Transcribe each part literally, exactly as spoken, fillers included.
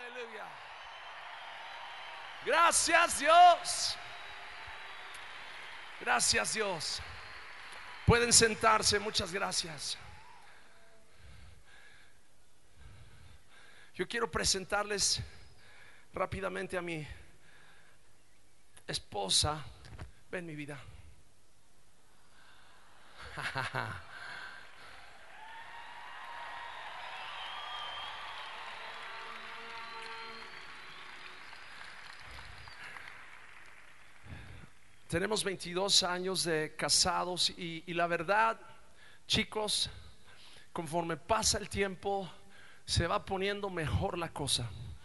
Aleluya. Gracias, Dios. Gracias, Dios. Pueden sentarse, muchas gracias. Yo quiero presentarles rápidamente a mi esposa. Ven, mi vida. Tenemos veintidós años de casados y, y la verdad, chicos, conforme pasa el tiempo se va poniendo mejor la cosa.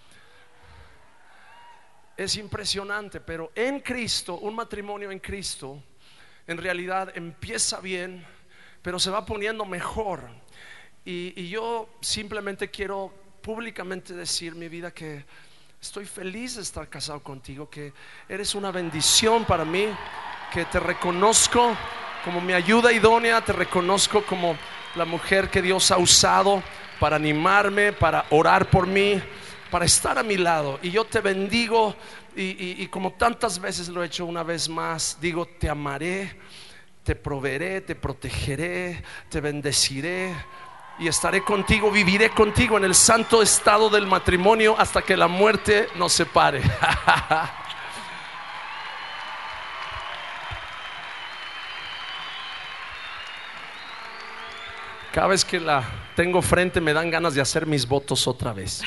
Es impresionante, pero en Cristo, un matrimonio en Cristo en realidad empieza bien, pero se va poniendo mejor. Y, y yo simplemente quiero públicamente decir, mi vida, que estoy feliz de estar casado contigo, que eres una bendición para mí, que te reconozco como mi ayuda idónea, te reconozco como la mujer que Dios ha usado para animarme, para orar por mí, para estar a mi lado. Y yo te bendigo y, y, y como tantas veces lo he hecho, una vez más digo, te amaré, te proveeré, te protegeré, te bendeciré y estaré contigo, viviré contigo en el santo estado del matrimonio hasta que la muerte nos separe. Cada vez que la tengo frente me dan ganas de hacer mis votos otra vez.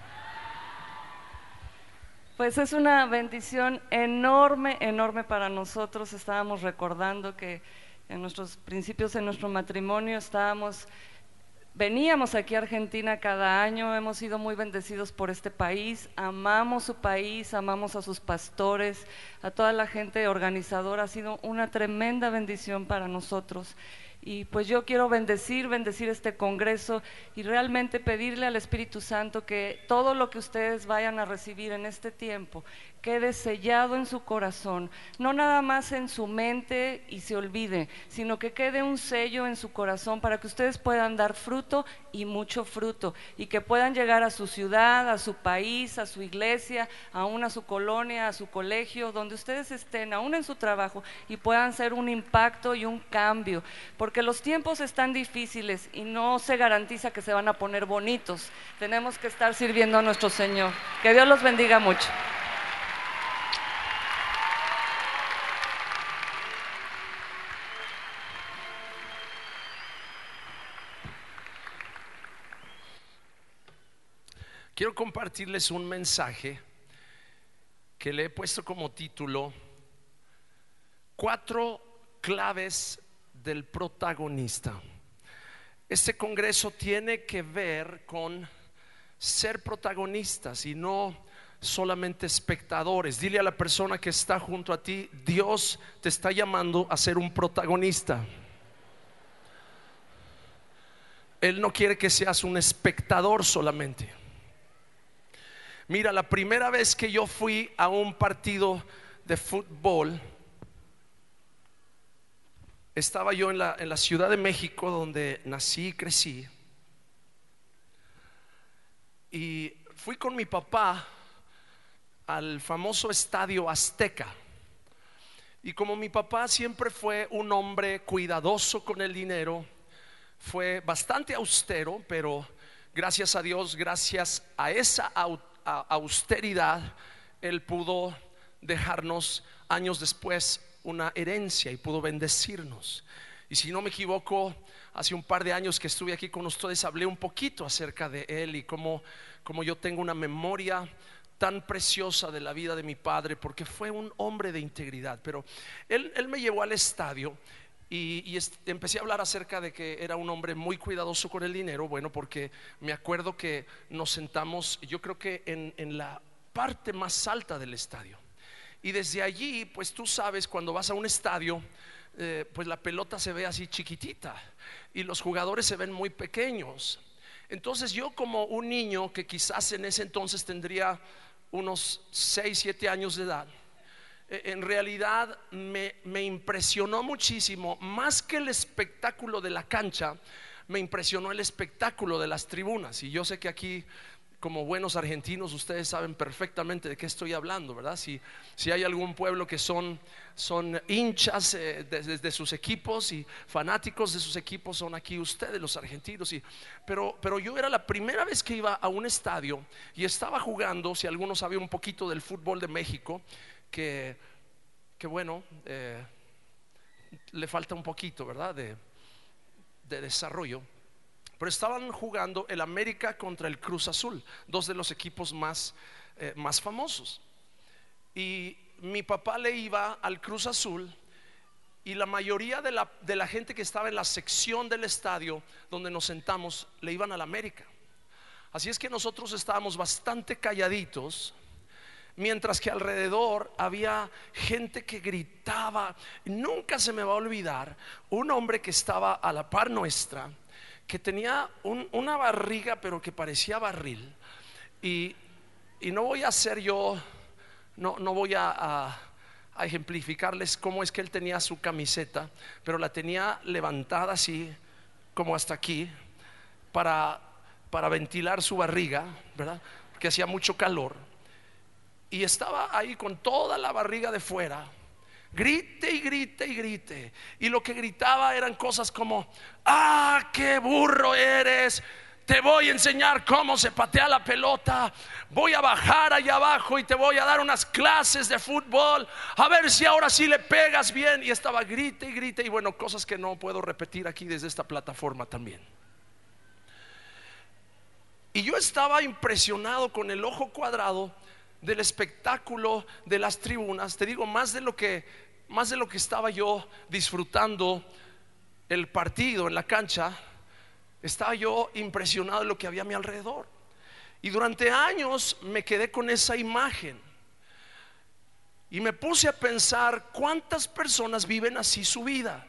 Pues es una bendición enorme, enorme para nosotros. Estábamos recordando que en nuestros principios, en nuestro matrimonio, estábamos, veníamos aquí a Argentina cada año, hemos sido muy bendecidos por este país, amamos su país, amamos a sus pastores, a toda la gente organizadora, ha sido una tremenda bendición para nosotros. Y pues yo quiero bendecir, bendecir este congreso y realmente pedirle al Espíritu Santo que todo lo que ustedes vayan a recibir en este tiempo quede sellado en su corazón, no nada más en su mente y se olvide, sino que quede un sello en su corazón para que ustedes puedan dar fruto y mucho fruto, y que puedan llegar a su ciudad, a su país, a su iglesia, aún a su colonia, a su colegio, donde ustedes estén, aún en su trabajo, y puedan ser un impacto y un cambio, porque los tiempos están difíciles y no se garantiza que se van a poner bonitos. Tenemos que estar sirviendo a nuestro Señor. Que Dios los bendiga mucho. Quiero compartirles un mensaje que le he puesto como título: Cuatro claves del protagonista. Este congreso tiene que ver con ser protagonistas y no solamente espectadores. Dile a la persona que está junto a ti: Dios te está llamando a ser un protagonista. Él no quiere que seas un espectador solamente. Mira, la primera vez que yo fui a un partido de fútbol, estaba yo en la, en la Ciudad de México, donde nací y crecí, y fui con mi papá al famoso Estadio Azteca. Y como mi papá siempre fue un hombre cuidadoso con el dinero, fue bastante austero, pero gracias a Dios, gracias a esa austeridad, él pudo dejarnos años después una herencia y pudo bendecirnos. Y si no me equivoco, hace un par de años que estuve aquí con ustedes, hablé un poquito acerca de él y cómo, cómo yo tengo una memoria tan preciosa de la vida de mi padre, porque fue un hombre de integridad. Pero él, él me llevó al estadio y, y est- empecé a hablar acerca de que era un hombre muy cuidadoso con el dinero. Bueno, porque me acuerdo que nos sentamos, yo creo que en, en la parte más alta del estadio. Y desde allí, pues tú sabes, cuando vas a un estadio, eh, pues la pelota se ve así chiquitita y los jugadores se ven muy pequeños. Entonces yo, como un niño que quizás en ese entonces tendría unos seis, siete años de edad, eh, en realidad me, me impresionó muchísimo, más que el espectáculo de la cancha, me impresionó el espectáculo de las tribunas. Y yo sé que aquí como buenos argentinos, ustedes saben perfectamente de qué estoy hablando, ¿verdad? Si, si hay algún pueblo que son, son hinchas eh, de, de, de sus equipos y fanáticos de sus equipos, son aquí ustedes, los argentinos. Y, pero, pero yo era la primera vez que iba a un estadio y estaba jugando, si alguno sabe un poquito del fútbol de México, que, que bueno, eh, le falta un poquito, ¿verdad? De, de desarrollo. Pero estaban jugando el América contra el Cruz Azul, dos de los equipos más, eh, más famosos. Y mi papá le iba al Cruz Azul, y la mayoría de la, de la gente que estaba en la sección del estadio donde nos sentamos le iban al América. Así es que nosotros estábamos bastante calladitos, mientras que alrededor había gente que gritaba. Nunca se me va a olvidar un hombre que estaba a la par nuestra, que tenía un, una barriga pero que parecía barril. Y, y no voy a hacer yo, no, no voy a, a, a ejemplificarles cómo es que él tenía su camiseta, pero la tenía levantada así como hasta aquí para, para ventilar su barriga, ¿verdad? Porque hacía mucho calor. Y estaba ahí con toda la barriga de fuera, grite y grite y grite. Y lo que gritaba eran cosas como: ah, qué burro eres, te voy a enseñar cómo se patea la pelota, voy a bajar allá abajo y te voy a dar unas clases de fútbol, a ver si ahora sí le pegas bien. Y estaba grite y grite, y bueno, cosas que no puedo repetir aquí desde esta plataforma también. Y yo estaba impresionado con el ojo cuadrado del espectáculo de las tribunas. Te digo, más de lo que más de lo que estaba yo disfrutando el partido en la cancha, estaba yo impresionado de lo que había a mi alrededor. Y durante años me quedé con esa imagen y me puse a pensar cuántas personas viven así su vida.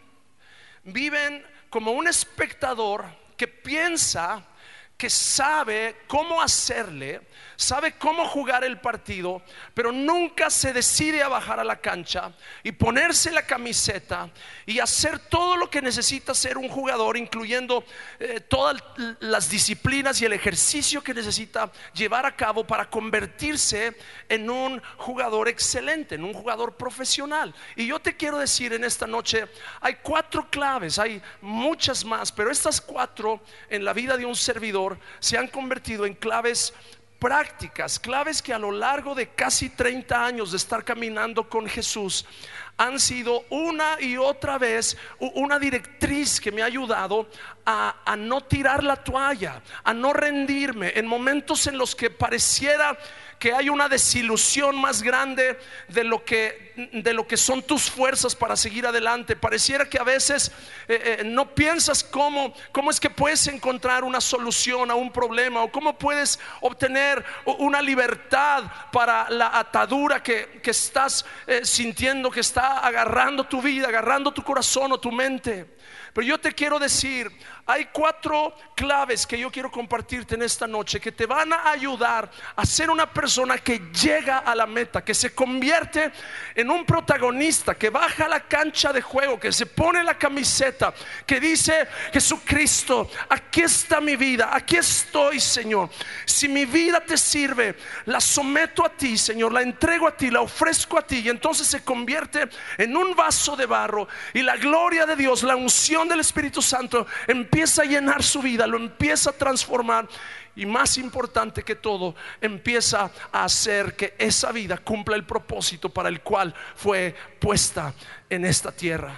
Viven como un espectador que piensa que sabe cómo hacerle, sabe cómo jugar el partido, pero nunca se decide a bajar a la cancha y ponerse la camiseta y hacer todo lo que necesita ser un jugador, incluyendo eh, todas las disciplinas y el ejercicio que necesita llevar a cabo para convertirse en un jugador excelente, en un jugador profesional. Y yo te quiero decir en esta noche, hay cuatro claves, hay muchas más, pero estas cuatro en la vida de un servidor se han convertido en claves prácticas, claves que a lo largo de casi treinta años de estar caminando con Jesús han sido una y otra vez una directriz que me ha ayudado a, a no tirar la toalla, a no rendirme en momentos en los que pareciera que hay una desilusión más grande de lo que, de lo que son tus fuerzas para seguir adelante. Pareciera que a veces eh, eh, no piensas cómo, cómo es que puedes encontrar una solución a un problema, o cómo puedes obtener una libertad para la atadura que, que estás eh, sintiendo que está agarrando tu vida, agarrando tu corazón o tu mente. Pero yo te quiero decir, hay cuatro claves que yo quiero compartirte en esta noche, que te van a ayudar a ser una persona que llega a la meta, que se convierte en un protagonista, que baja a la cancha de juego, que se pone la camiseta, que dice: Jesucristo, aquí está mi vida, aquí estoy, Señor. Si mi vida te sirve, la someto a ti, Señor, la entrego a ti, la ofrezco a ti. Y entonces se convierte en un vaso de barro, y la gloria de Dios, la unción del Espíritu Santo empieza a llenar su vida, lo empieza a transformar, y más importante que todo, empieza a hacer que esa vida cumpla el propósito para el cual fue puesta en esta tierra.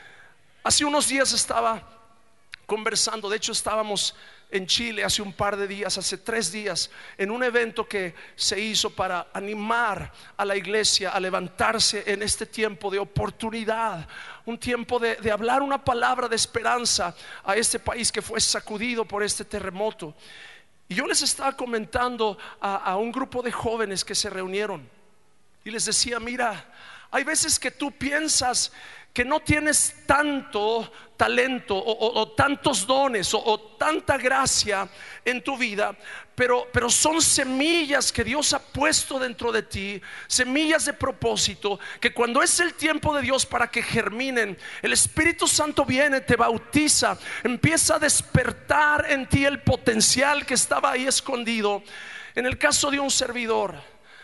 Hace unos días estaba conversando, de hecho estábamos en Chile hace un par de días, hace tres días, en un evento que se hizo para animar a la iglesia a levantarse en este tiempo de oportunidad, un tiempo de, de hablar una palabra de esperanza a este país que fue sacudido por este terremoto. Y yo les estaba comentando a, a un grupo de jóvenes que se reunieron, y les decía: mira, hay veces que tú piensas que no tienes tanto talento o, o, o tantos dones o, o tanta gracia en tu vida, pero, pero son semillas que Dios ha puesto dentro de ti, semillas de propósito, que cuando es el tiempo de Dios para que germinen, el Espíritu Santo viene, te bautiza, empieza a despertar en ti el potencial que estaba ahí escondido. En el caso de un servidor,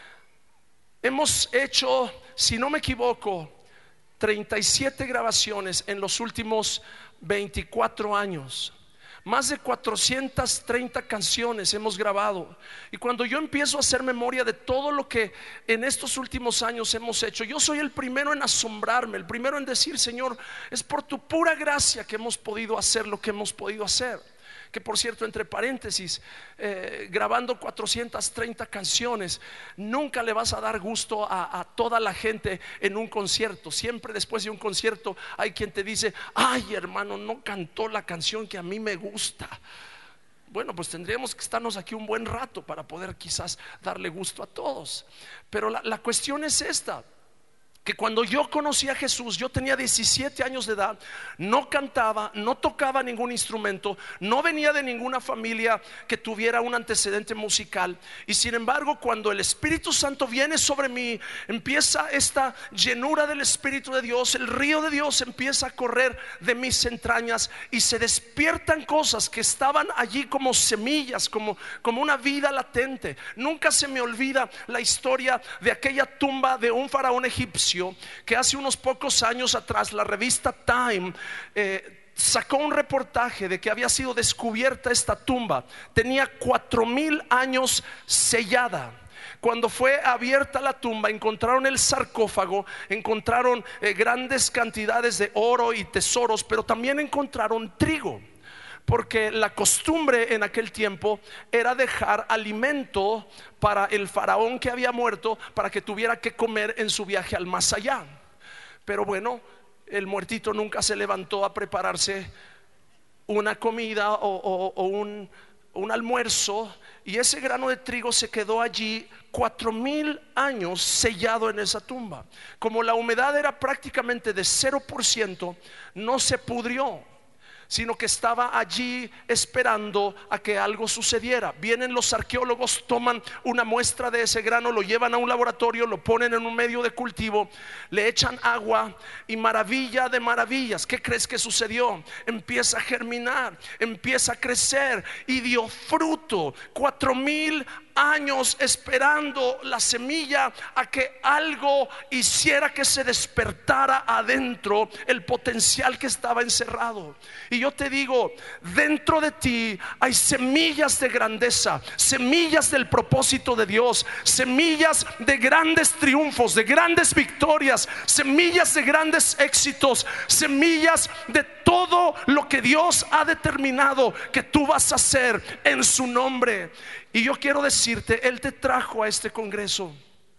hemos hecho, si no me equivoco, treinta y siete grabaciones en los últimos veinticuatro años. Más de cuatrocientas treinta canciones hemos grabado. Y cuando yo empiezo a hacer memoria de todo lo que en estos últimos años hemos hecho, yo soy el primero en asombrarme, el primero en decir: Señor, es por tu pura gracia que hemos podido hacer lo que hemos podido hacer. Que por cierto, entre paréntesis, eh, grabando cuatrocientas treinta canciones, nunca le vas a dar gusto a, a toda la gente en un concierto. Siempre después de un concierto hay quien te dice: ay, hermano, no cantó la canción que a mí me gusta. Bueno, pues tendríamos que estarnos aquí un buen rato para poder quizás darle gusto a todos. Pero la, la cuestión es esta: que cuando yo conocí a Jesús, yo tenía diecisiete años de edad, no cantaba, no tocaba ningún instrumento, no venía de ninguna familia que tuviera un antecedente musical. Y sin embargo, cuando el Espíritu Santo viene sobre mí, empieza esta llenura del Espíritu de Dios, el río de Dios empieza a correr de mis entrañas y se despiertan cosas que estaban allí como semillas, como, como una vida latente. Nunca se me olvida la historia de aquella tumba de un faraón egipcio, que hace unos pocos años atrás la revista Time eh, sacó un reportaje de que había sido descubierta esta tumba. Tenía cuatro mil años sellada. Cuando fue abierta la tumba, encontraron el sarcófago, encontraron eh, grandes cantidades de oro y tesoros, pero también encontraron trigo. Porque la costumbre en aquel tiempo era dejar alimento para el faraón que había muerto, para que tuviera que comer en su viaje al más allá. Pero bueno, el muertito nunca se levantó a prepararse una comida o, o, o un, un almuerzo, y ese grano de trigo se quedó allí cuatro mil años sellado en esa tumba. Como la humedad era prácticamente de cero por ciento, no se pudrió, sino que estaba allí esperando a que algo sucediera. Vienen los arqueólogos, toman una muestra de ese grano, lo llevan a un laboratorio, lo ponen en un medio de cultivo, le echan agua y maravilla de maravillas, ¿qué crees que sucedió? Empieza a germinar, empieza a crecer y dio fruto. Cuatro mil años esperando la semilla a que algo hiciera que se despertara adentro el potencial que estaba encerrado. Y yo te digo, dentro de ti hay semillas de grandeza, semillas del propósito de Dios, semillas de grandes triunfos, de grandes victorias, semillas de grandes éxitos, semillas de todo lo que Dios ha determinado que tú vas a hacer en su nombre. Y yo quiero decirte, Él te trajo a este congreso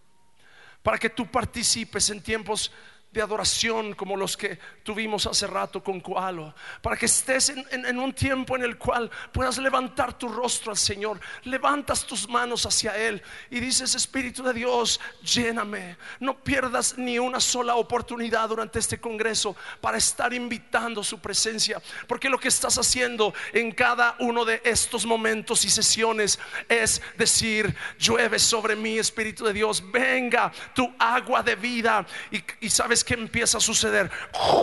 para que tú participes en tiempos de adoración como los que tuvimos hace rato con Koalo, para que estés en, en, en un tiempo en el cual puedas levantar tu rostro al Señor, levantas tus manos hacia Él y dices: Espíritu de Dios, lléname. No pierdas ni una sola oportunidad durante este congreso para estar invitando su presencia, porque lo que estás haciendo en cada uno de estos momentos y sesiones es decir: llueve sobre mí, Espíritu de Dios, venga tu agua de vida. Y, y sabes que empieza a suceder,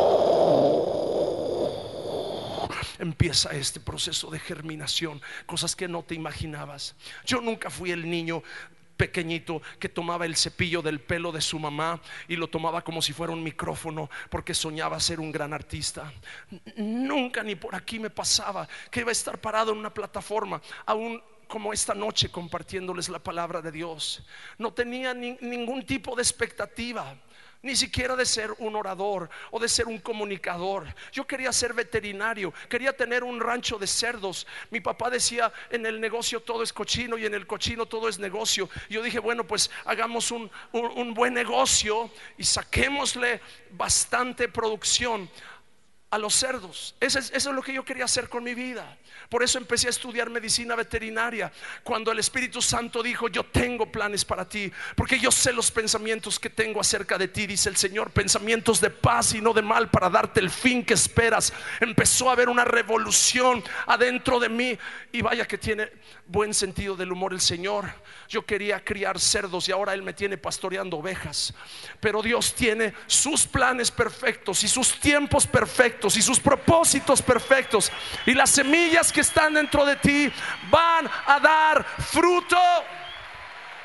empieza este proceso de germinación, cosas que no te imaginabas. Yo nunca fui el niño pequeñito que tomaba el cepillo del pelo de su mamá y lo tomaba como si fuera un micrófono porque soñaba ser un gran artista. Nunca ni por aquí me pasaba que iba a estar parado en una plataforma, aún como esta noche, compartiéndoles la palabra de Dios. No tenía ni, ningún tipo de expectativa, ni siquiera de ser un orador o de ser un comunicador. Yo quería ser veterinario, quería tener un rancho de cerdos. Mi papá decía: en el negocio todo es cochino y en el cochino todo es negocio. Yo dije: bueno, pues hagamos un, un, un buen negocio y saquémosle bastante producción a los cerdos. Eso es, eso es lo que yo quería hacer con mi vida. Por eso empecé a estudiar medicina veterinaria, cuando el Espíritu Santo dijo: yo tengo planes para ti, porque yo sé los pensamientos que tengo acerca de ti, dice el Señor, pensamientos de paz y no de mal, para darte el fin que esperas. Empezó a haber una revolución adentro de mí, y vaya que tiene buen sentido del humor el Señor. Yo quería criar cerdos y ahora Él me tiene pastoreando ovejas. Pero Dios tiene sus planes perfectos y sus tiempos perfectos y sus propósitos perfectos, y las semillas que están dentro de ti van a dar fruto.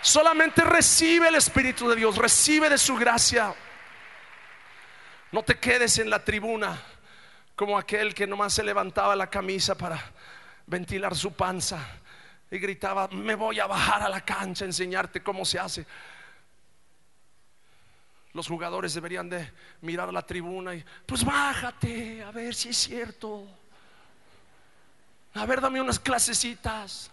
Solamente recibe el Espíritu de Dios, recibe de su gracia. No te quedes en la tribuna como aquel que nomás se levantaba la camisa para ventilar su panza y gritaba: me voy a bajar a la cancha a enseñarte cómo se hace. Los jugadores deberían de mirar a la tribuna y: pues bájate, a ver si es cierto, a ver, dame unas clasecitas.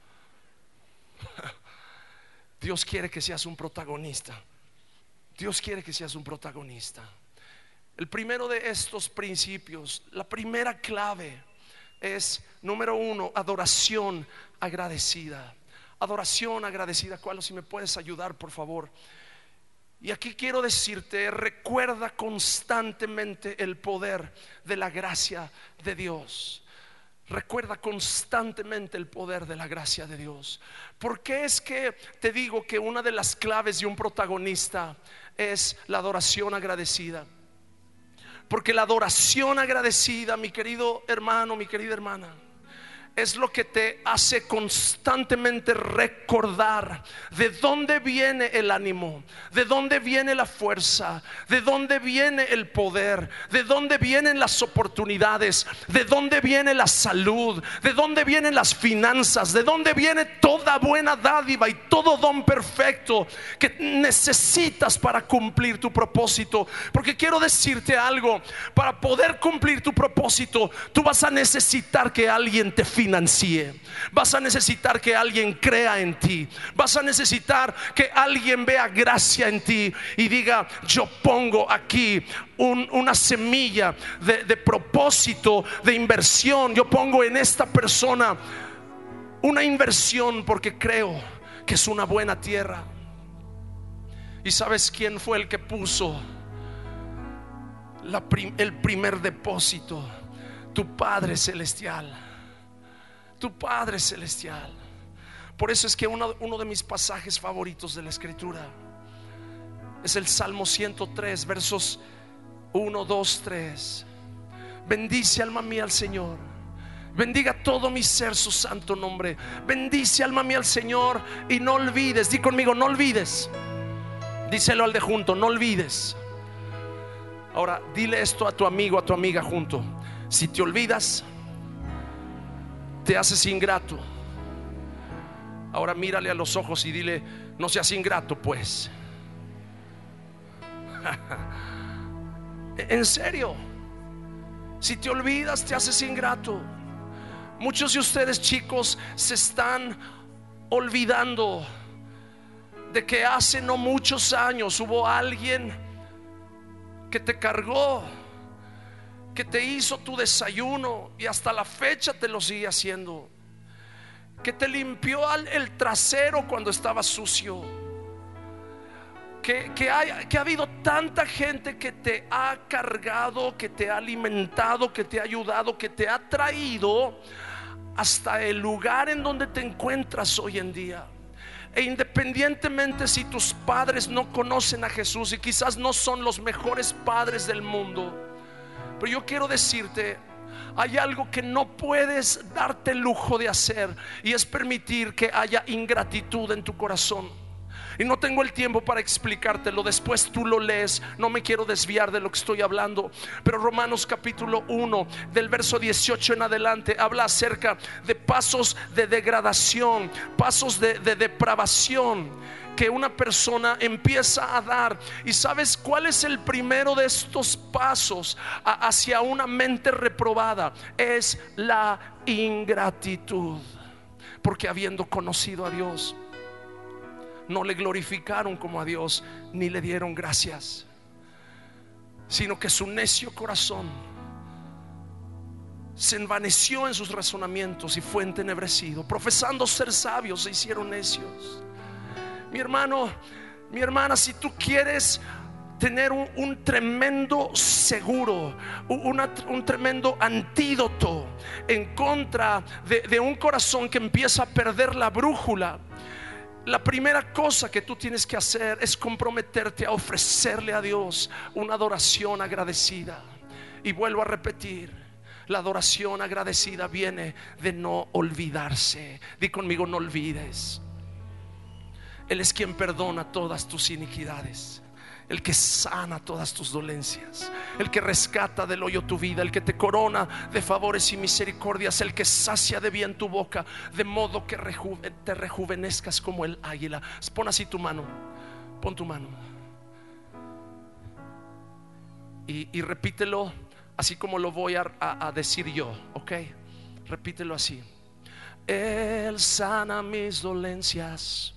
Dios quiere que seas un protagonista. Dios quiere que seas un protagonista. El primero de estos principios, la primera clave es, número uno, adoración agradecida. Adoración agradecida. ¿Cuál? Si me puedes ayudar, por favor. Y aquí quiero decirte: recuerda constantemente el poder de la gracia de Dios. Recuerda constantemente el poder de la gracia de Dios. ¿Por qué es que te digo que una de las claves de un protagonista es la adoración agradecida? Porque la adoración agradecida, mi querido hermano, mi querida hermana, es lo que te hace constantemente recordar de dónde viene el ánimo, de dónde viene la fuerza, de dónde viene el poder, de dónde vienen las oportunidades, de dónde viene la salud, de dónde vienen las finanzas, de dónde viene toda buena dádiva y todo don perfecto que necesitas para cumplir tu propósito. Porque quiero decirte algo: para poder cumplir tu propósito, tú vas a necesitar que alguien te financie. Vas a necesitar que alguien crea en ti. Vas a necesitar que alguien vea gracia en ti y diga: yo pongo aquí un, una semilla de, de propósito, de inversión. Yo pongo en esta persona una inversión porque creo que es una buena tierra. ¿Y sabes quién fue el que puso la prim, el primer depósito? Tu Padre Celestial. Tu Padre Celestial. Por eso es que uno, uno de mis pasajes favoritos de la Escritura es el Salmo ciento tres, versos uno, dos, tres. Bendice, alma mía, al Señor. Bendiga todo mi ser su santo nombre. Bendice, alma mía, al Señor, y no olvides. Di conmigo: no olvides. Díselo al de junto: no olvides. Ahora dile esto a tu amigo, a tu amiga junto: si te olvidas, te haces ingrato. Ahora mírale a los ojos y dile: no seas ingrato, pues. En serio, si te olvidas, te haces ingrato. Muchos de ustedes, chicos, se están olvidando de que hace no muchos años hubo alguien que te cargó, que te hizo tu desayuno y hasta la fecha te lo sigue haciendo, que te limpió el trasero cuando estaba sucio, que, que, hay, que ha habido tanta gente que te ha cargado, que te ha alimentado, que te ha ayudado, que te ha traído hasta el lugar en donde te encuentras hoy en día. E independientemente si tus padres no conocen a Jesús y quizás no son los mejores padres del mundo, pero yo quiero decirte: hay algo que no puedes darte el lujo de hacer, y es permitir que haya ingratitud en tu corazón. Y no tengo el tiempo para explicártelo, después tú lo lees, no me quiero desviar de lo que estoy hablando. Pero Romanos capítulo uno, del verso dieciocho en adelante, habla acerca de pasos de degradación, pasos de, de depravación que una persona empieza a dar. ¿Y sabes cuál es el primero de estos pasos a, hacia una mente reprobada? Es la ingratitud. Porque habiendo conocido a Dios, no le glorificaron como a Dios, ni le dieron gracias, sino que su necio corazón se envaneció en sus razonamientos y fue entenebrecido. Profesando ser sabios, se hicieron necios. Mi hermano, mi hermana, si tú quieres tener un, un tremendo seguro, una, un tremendo antídoto en contra de, de un corazón que empieza a perder la brújula, la primera cosa que tú tienes que hacer es comprometerte a ofrecerle a Dios una adoración agradecida. Y vuelvo a repetir: la adoración agradecida viene de no olvidarse. Di conmigo: no olvides. Él es quien perdona todas tus iniquidades, el que sana todas tus dolencias, el que rescata del hoyo tu vida, el que te corona de favores y misericordias, el que sacia de bien tu boca, de modo que rejuve, te rejuvenezcas como el águila. Pon así tu mano, pon tu mano y, y repítelo así como lo voy a, a, a decir yo, ¿ok? Repítelo así: Él sana mis dolencias,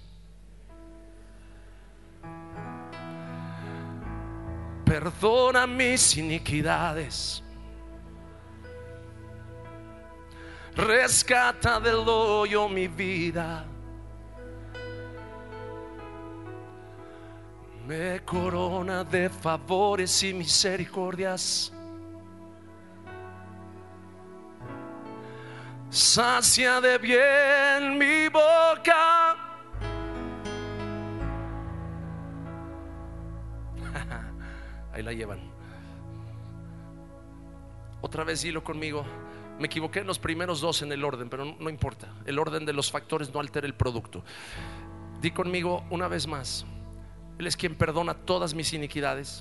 perdona mis iniquidades, rescata del hoyo mi vida, me corona de favores y misericordias, sacia de bien mi boca. Ahí la llevan. Otra vez dilo conmigo. Me equivoqué en los primeros dos en el orden, pero no, no importa. El orden de los factores no altera el producto. Di conmigo una vez más: Él es quien perdona todas mis iniquidades,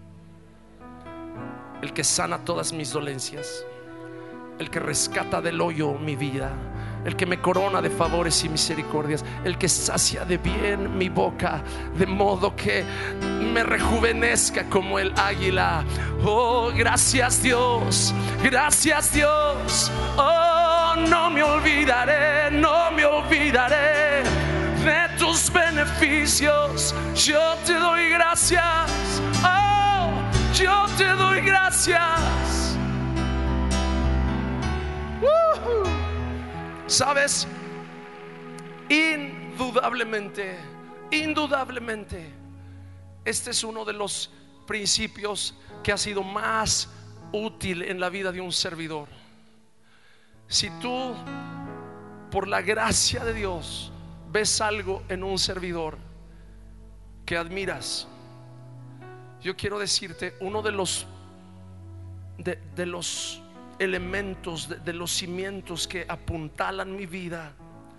el que sana todas mis dolencias, el que rescata del hoyo mi vida, el que me corona de favores y misericordias, el que sacia de bien mi boca, de modo que me rejuvenezca como el águila. Oh, gracias Dios, gracias Dios. Oh, no me olvidaré, no me olvidaré de tus beneficios. Yo te doy gracias. Oh, yo te doy gracias. Uh-huh. ¿Sabes? Indudablemente, indudablemente, este es uno de los principios que ha sido más útil en la vida de un servidor. Si tú, por la gracia de Dios, ves algo en un servidor que admiras, yo quiero decirte, uno de los de, de los elementos, de, de los cimientos que apuntalan mi vida,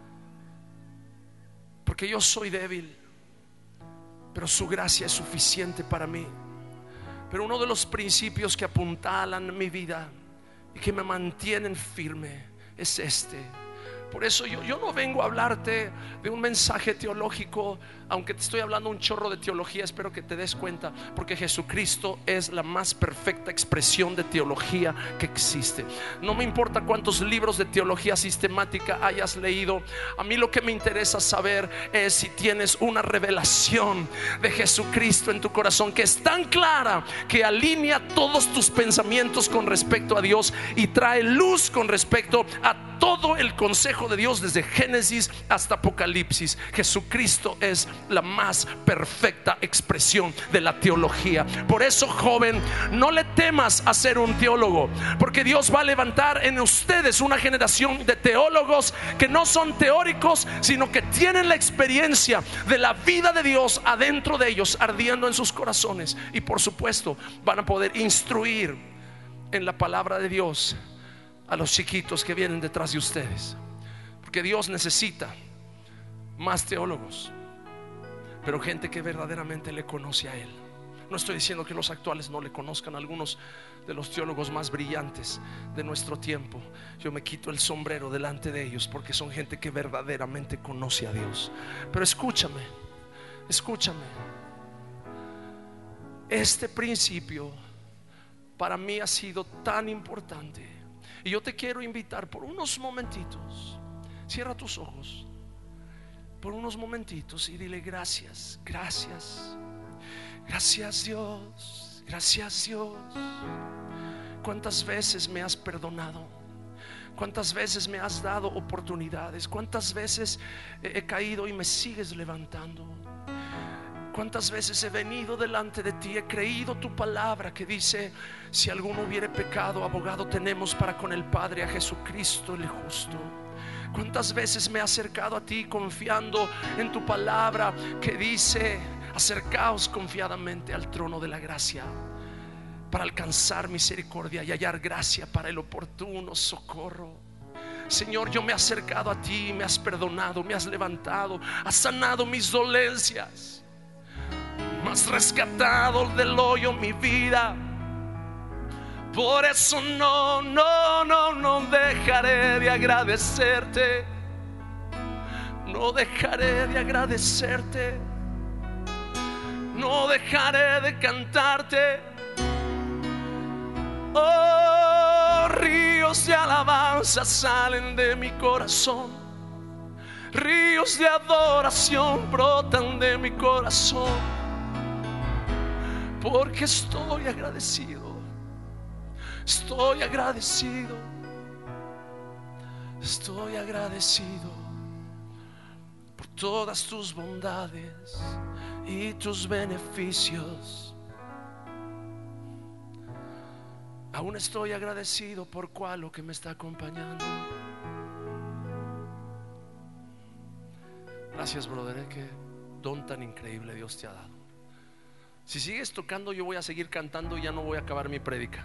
porque yo soy débil, pero su gracia es suficiente para mí. Pero uno de los principios que apuntalan mi vida y que me mantienen firme es este. Por eso yo, yo no vengo a hablarte de un mensaje teológico, aunque te estoy hablando un chorro de teología. Espero que te des cuenta, porque Jesucristo es la más perfecta expresión de teología que existe. No me importa cuántos libros de teología sistemática hayas leído. A mí lo que me interesa saber es si tienes una revelación de Jesucristo en tu corazón, que es tan clara que alinea todos tus pensamientos con respecto a Dios y trae luz con respecto a todo el consejo de Dios, desde Génesis hasta Apocalipsis. Jesucristo es la más perfecta expresión de la teología. Por eso, joven, no le temas a ser un teólogo, porque Dios va a levantar en ustedes una generación de teólogos que no son teóricos, sino que tienen la experiencia de la vida de Dios adentro de ellos, ardiendo en sus corazones. Y por supuesto van a poder instruir en la palabra de Dios a los chiquitos que vienen detrás de ustedes, porque Dios necesita más teólogos, pero gente que verdaderamente le conoce a Él. No estoy diciendo que los actuales no le conozcan. Algunos de los teólogos más brillantes de nuestro tiempo, yo me quito el sombrero delante de ellos, porque son gente que verdaderamente conoce a Dios. Pero escúchame, escúchame, este principio para mí ha sido tan importante. Y yo te quiero invitar por unos momentitos. Cierra tus ojos por unos momentitos y dile: gracias, gracias, gracias Dios, gracias Dios. ¿Cuántas veces me has perdonado? ¿Cuántas veces me has dado oportunidades? ¿Cuántas veces he caído y me sigues levantando? ¿Cuántas veces he venido delante de ti? He creído tu palabra que dice: si alguno hubiere pecado, abogado tenemos para con el Padre, a Jesucristo el justo. ¿Cuántas veces me he acercado a ti confiando en tu palabra que dice: acercaos confiadamente al trono de la gracia, para alcanzar misericordia y hallar gracia para el oportuno socorro? Señor, yo me he acercado a ti, me has perdonado, me has levantado, has sanado mis dolencias, me has rescatado del hoyo mi vida. Por eso no, no, no, no dejaré de agradecerte. No dejaré de agradecerte. No dejaré de cantarte. Oh, ríos de alabanza salen de mi corazón. Ríos de adoración brotan de mi corazón. Porque estoy agradecido. Estoy agradecido. Estoy agradecido por todas tus bondades y tus beneficios. Aún estoy agradecido por cual lo que me está acompañando. Gracias, brother, ¿eh? Qué don tan increíble Dios te ha dado. Si sigues tocando, yo voy a seguir cantando y ya no voy a acabar mi prédica.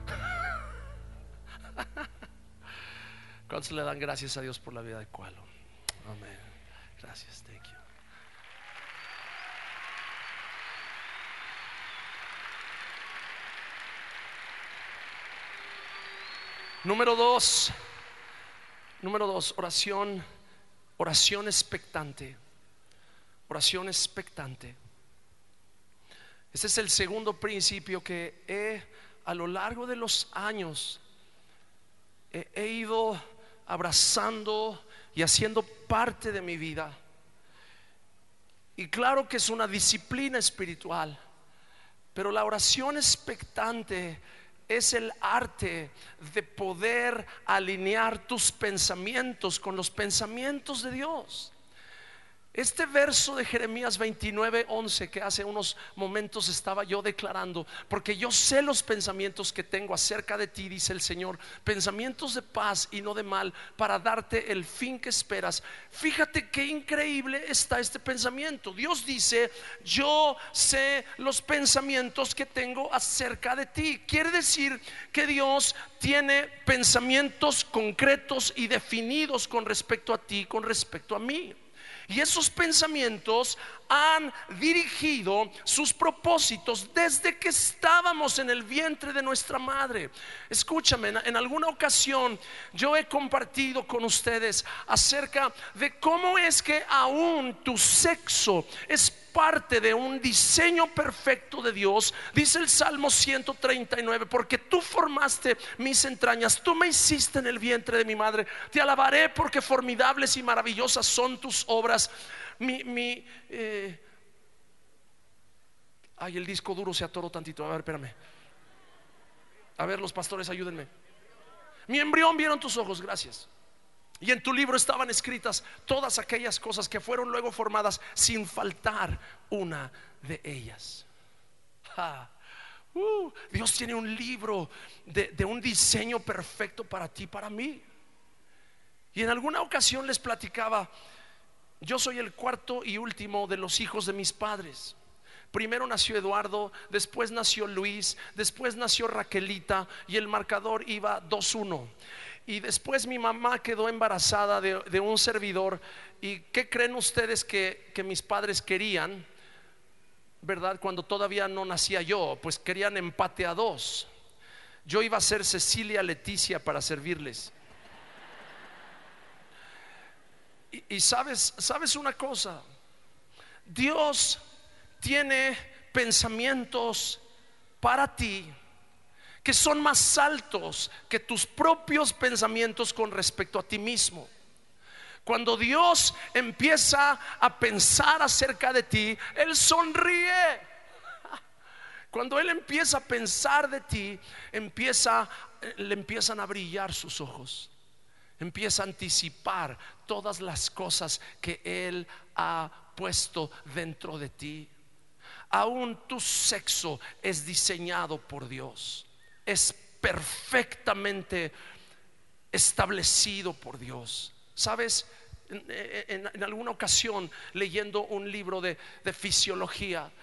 ¿Cuántos le dan gracias a Dios por la vida de Cualo? Amén. Gracias, thank you. Número dos. Número dos, oración, oración expectante. Oración expectante. Este es el segundo principio que he, a lo largo de los años, he, he ido abrazando y haciendo parte de mi vida. Y claro que es una disciplina espiritual, pero la oración expectante es el arte de poder alinear tus pensamientos con los pensamientos de Dios. Este verso de Jeremías veintinueve once que hace unos momentos estaba yo declarando, porque yo sé los pensamientos que tengo acerca de ti, dice el Señor, pensamientos de paz y no de mal, para darte el fin que esperas. Fíjate qué increíble está este pensamiento. Dios dice: yo sé los pensamientos que tengo acerca de ti. Quiere decir que Dios tiene pensamientos concretos y definidos con respecto a ti, con respecto a mí. Y esos pensamientos han dirigido sus propósitos desde que estábamos en el vientre de nuestra madre. Escúchame, en alguna ocasión yo he compartido con ustedes acerca de cómo es que aún tu sexo es parte de un diseño perfecto de Dios. Dice el Salmo ciento treinta y nueve: porque tú formaste mis entrañas, tú me hiciste en el vientre de mi madre. Te alabaré porque formidables y maravillosas son tus obras. Mi, mi eh... ay, el disco duro se atoró tantito. A ver, espérame. A ver, los pastores, ayúdenme. Mi embrión vieron tus ojos, gracias. Y en tu libro estaban escritas todas aquellas cosas que fueron luego formadas, sin faltar una de ellas. Ja. Uh, Dios tiene un libro de, de un diseño perfecto para ti, para mí. Y en alguna ocasión les platicaba: yo soy el cuarto y último de los hijos de mis padres. Primero nació Eduardo, después nació Luis, después nació Raquelita, y el marcador iba dos uno. Y después mi mamá quedó embarazada de, de un servidor. ¿Y qué creen ustedes que, que mis padres querían? ¿Verdad? Cuando todavía no nacía yo, pues querían empate a dos. Yo iba a ser Cecilia Leticia para servirles. Y, y sabes, sabes una cosa, Dios tiene pensamientos para ti que son más altos que tus propios pensamientos con respecto a ti mismo. Cuando Dios empieza a pensar acerca de ti, Él sonríe. Cuando Él empieza a pensar de ti, empieza, le empiezan a brillar sus ojos. Empieza a anticipar todas las cosas que Él ha puesto dentro de ti. Aún tu sexo es diseñado por Dios. Es perfectamente establecido por Dios. ¿Sabes? En, en, en alguna ocasión, leyendo un libro de, de fisiología,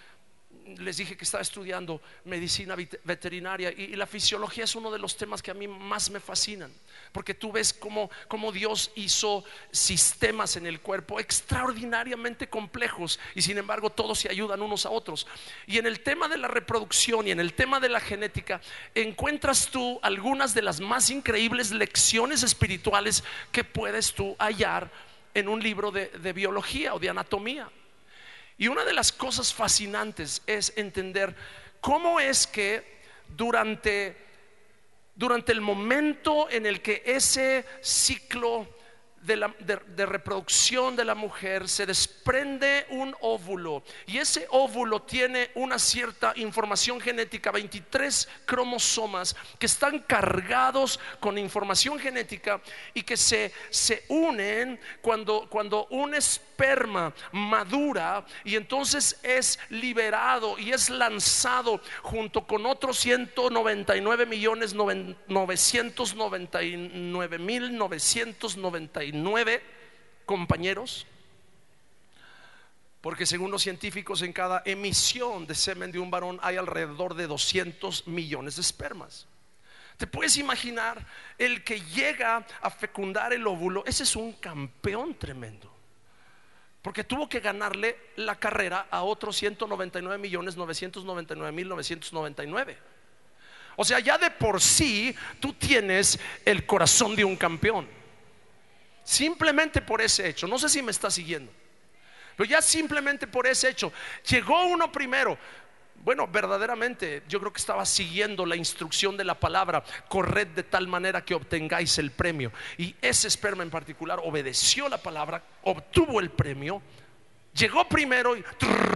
les dije que estaba estudiando medicina veterinaria y, y la fisiología es uno de los temas que a mí más me fascinan, porque tú ves cómo, cómo Dios hizo sistemas en el cuerpo extraordinariamente complejos y sin embargo todos se ayudan unos a otros. Y en el tema de la reproducción y en el tema de la genética encuentras tú algunas de las más increíbles lecciones espirituales que puedes tú hallar en un libro de, de biología o de anatomía. Y una de las cosas fascinantes es entender cómo es que durante, durante el momento en el que ese ciclo de, la, de, de reproducción de la mujer se desprende un óvulo, y ese óvulo tiene una cierta información genética, veintitrés cromosomas que están cargados con información genética y que se, se unen cuando, cuando un esperma madura, y entonces es liberado y es lanzado junto con otros ciento noventa y nueve millones novecientos noventa y nueve mil novecientos noventa y nueve compañeros, porque según los científicos en cada emisión de semen de un varón hay alrededor de doscientos millones de espermas. ¿Te puedes imaginar el que llega a fecundar el óvulo? Ese es un campeón tremendo, porque tuvo que ganarle la carrera a otros ciento noventa y nueve millones novecientos noventa y nueve mil novecientos noventa y nueve. O sea, ya de por sí tú tienes el corazón de un campeón, simplemente por ese hecho. No sé si me está siguiendo, pero ya simplemente por ese hecho llegó uno primero. Bueno, verdaderamente yo creo que estaba siguiendo la instrucción de la palabra: corred de tal manera que obtengáis el premio. Y ese esperma en particular obedeció la palabra, obtuvo el premio, llegó primero y,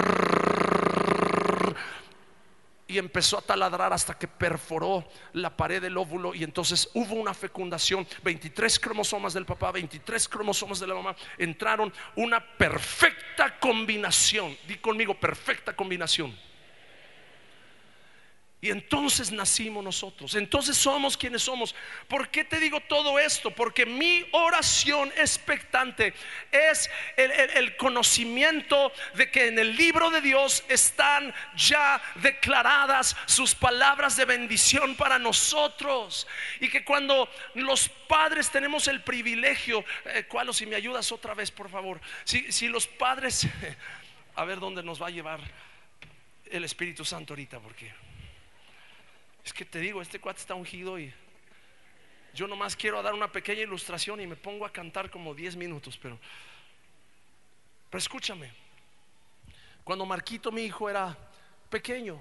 y empezó a taladrar hasta que perforó la pared del óvulo, y entonces hubo una fecundación. veintitrés cromosomas del papá, veintitrés cromosomas de la mamá, entraron, una perfecta combinación. Di conmigo: perfecta combinación. Y entonces nacimos nosotros, entonces somos quienes somos. ¿Por qué te digo todo esto? Porque mi oración expectante es el, el, el conocimiento de que en el libro de Dios están ya declaradas sus palabras de bendición para nosotros. Y que cuando los padres tenemos el privilegio, eh, ¿cuál? Si me ayudas otra vez, por favor. Si, si los padres, a ver dónde nos va a llevar el Espíritu Santo ahorita, porque es que te digo, este cuate está ungido y yo nomás quiero dar una pequeña ilustración y me pongo a cantar como diez minutos. Pero, pero escúchame, cuando Marquito, mi hijo, era pequeño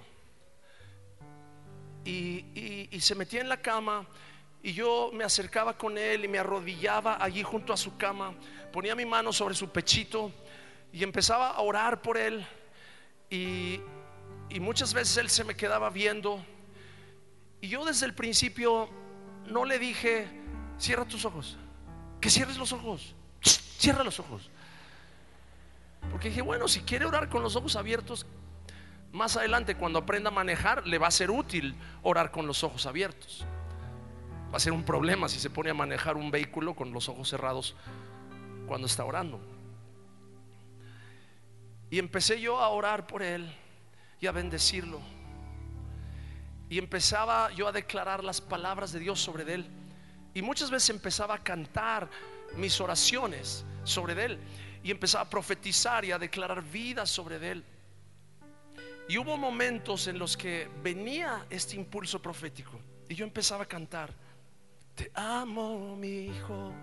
y, y, y se metía en la cama, y yo me acercaba con él y me arrodillaba allí junto a su cama, ponía mi mano sobre su pechito y empezaba a orar por él, y, y muchas veces él se me quedaba viendo. Y yo desde el principio no le dije: cierra tus ojos, que cierres los ojos, cierra los ojos. Porque dije, bueno, si quiere orar con los ojos abiertos, más adelante cuando aprenda a manejar le va a ser útil orar con los ojos abiertos. Va a ser un problema si se pone a manejar un vehículo con los ojos cerrados cuando está orando. Y empecé yo a orar por él y a bendecirlo. Y empezaba yo a declarar las palabras de Dios sobre él. Y muchas veces empezaba a cantar mis oraciones sobre él. Y empezaba a profetizar y a declarar vida sobre él. Y hubo momentos en los que venía este impulso profético y yo empezaba a cantar: te amo, mi hijo,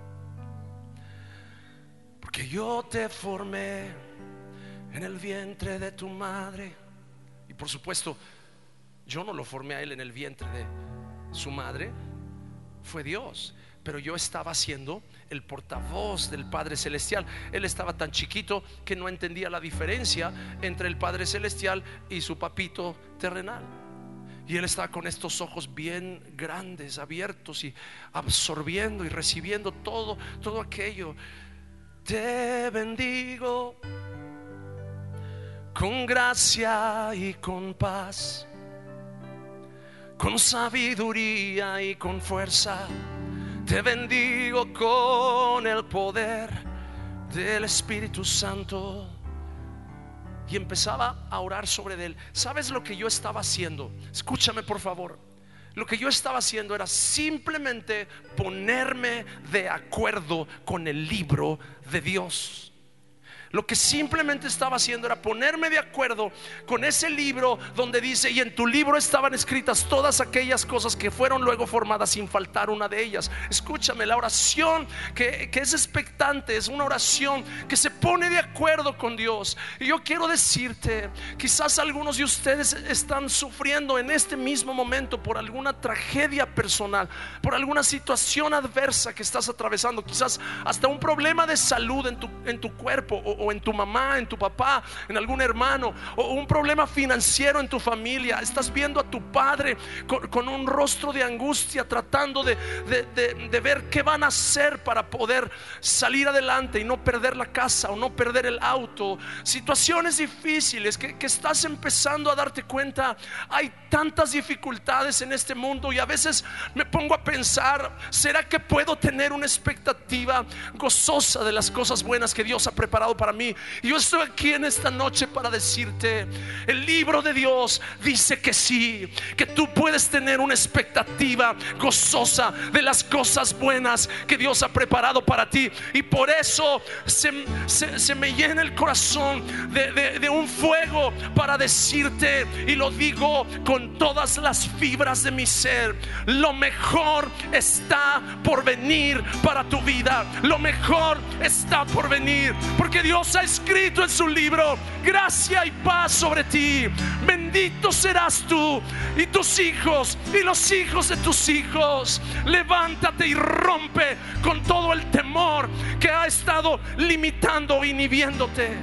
porque yo te formé en el vientre de tu madre. Y por supuesto, yo no lo formé a él en el vientre de su madre, fue Dios, pero yo estaba siendo el portavoz del Padre Celestial. Él estaba tan chiquito que no entendía la diferencia entre el Padre Celestial y su papito terrenal. Y él estaba con estos ojos bien grandes, abiertos, y absorbiendo y recibiendo todo, todo aquello. Te bendigo con gracia y con paz, con sabiduría y con fuerza. Te bendigo con el poder del Espíritu Santo. y empezaba a orar sobre él. ¿Sabes lo que yo estaba haciendo? Escúchame por favor. Lo que yo estaba haciendo era simplemente ponerme de acuerdo con el libro de Dios. Lo que simplemente estaba haciendo era ponerme de acuerdo con ese libro donde dice: y en tu libro estaban escritas todas aquellas cosas que fueron luego formadas, sin faltar una de ellas. Escúchame, la oración que, que es expectante es una oración que se pone de acuerdo con Dios. Y yo quiero decirte, quizás algunos de ustedes están sufriendo en este mismo momento por alguna tragedia personal, por alguna situación adversa que estás atravesando, quizás hasta un problema de salud en tu, en tu cuerpo, o o en tu mamá, en tu papá, en algún hermano, o un problema financiero en tu familia. Estás viendo a tu padre con, con un rostro de angustia, tratando de, de, de, de ver qué van a hacer para poder salir adelante y no perder la casa o no perder el auto. Situaciones difíciles que, que estás empezando a darte cuenta. Hay tantas dificultades en este mundo, y a veces me pongo a pensar: ¿será que puedo tener una expectativa gozosa de las cosas buenas que Dios ha preparado para mí? Y yo estoy aquí en esta noche para decirte: el libro de Dios dice que sí, que tú puedes tener una expectativa gozosa de las cosas buenas que Dios ha preparado para ti. Y por eso se, se, se me llena el corazón de, de, de un fuego para decirte, y lo digo con todas las fibras de mi ser: lo mejor está por venir para tu vida. Lo mejor está por venir, porque Dios ha escrito en su libro: gracia y paz sobre ti. Bendito serás tú y tus hijos y los hijos de tus hijos. Levántate y rompe con todo el temor que ha estado limitando o inhibiéndote.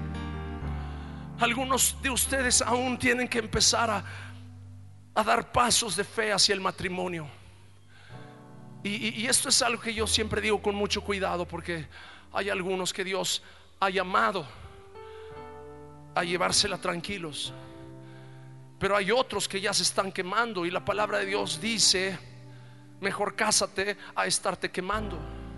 Algunos de ustedes aún tienen que empezar a, a dar pasos de fe hacia el matrimonio. Y, y, y esto es algo que yo siempre digo con mucho cuidado, porque hay algunos que Dios ha llamado a llevársela tranquilos, pero hay otros que ya se están quemando, y la palabra de Dios dice: mejor cásate a estarte quemando.